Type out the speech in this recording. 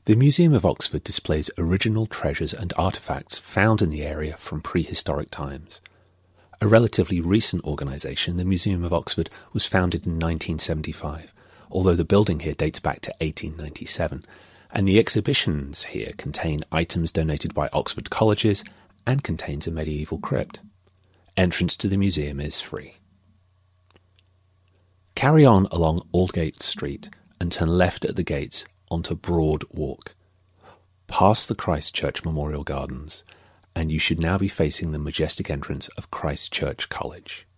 The Museum of Oxford displays original treasures and artefacts found in the area from prehistoric times. A relatively recent organisation, the Museum of Oxford was founded in 1975, although the building here dates back to 1897, and the exhibitions here contain items donated by Oxford colleges and contains a medieval crypt. Entrance to the museum is free. Carry on along Aldgate Street and turn left at the gates onto Broad Walk, past the Christ Church Memorial Gardens, and you should now be facing the majestic entrance of Christ Church College.